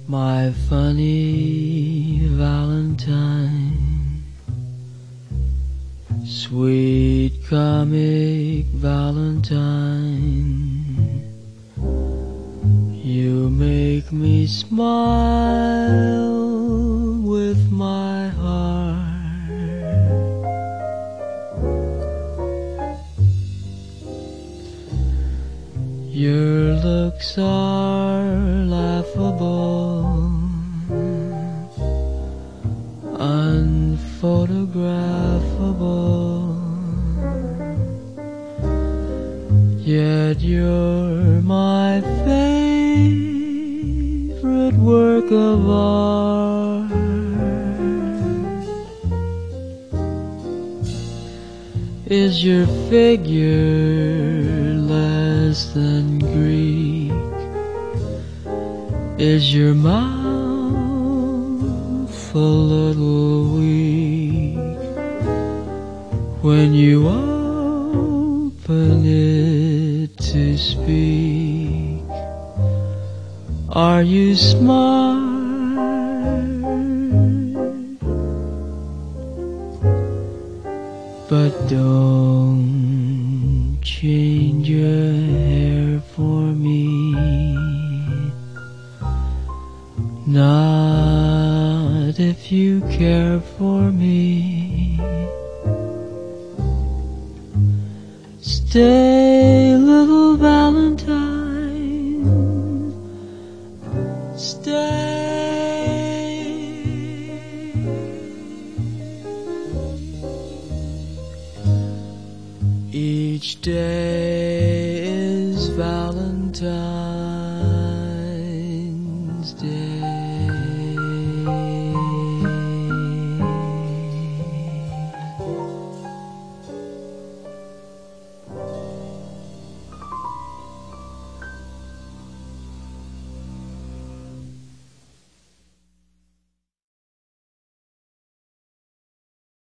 My funny Valentine, sweet comic Valentine, you make me smile with my heart. Your looks are laughable, unphotographable, yet you're my favorite work of art. Is your figure less than Greek? Is your mouth a little weak when you open it to speak? Are you smart? But don't change your hair for me, not if you care for me. Stay, little Valentine, stay. Each day is Valentine's Day.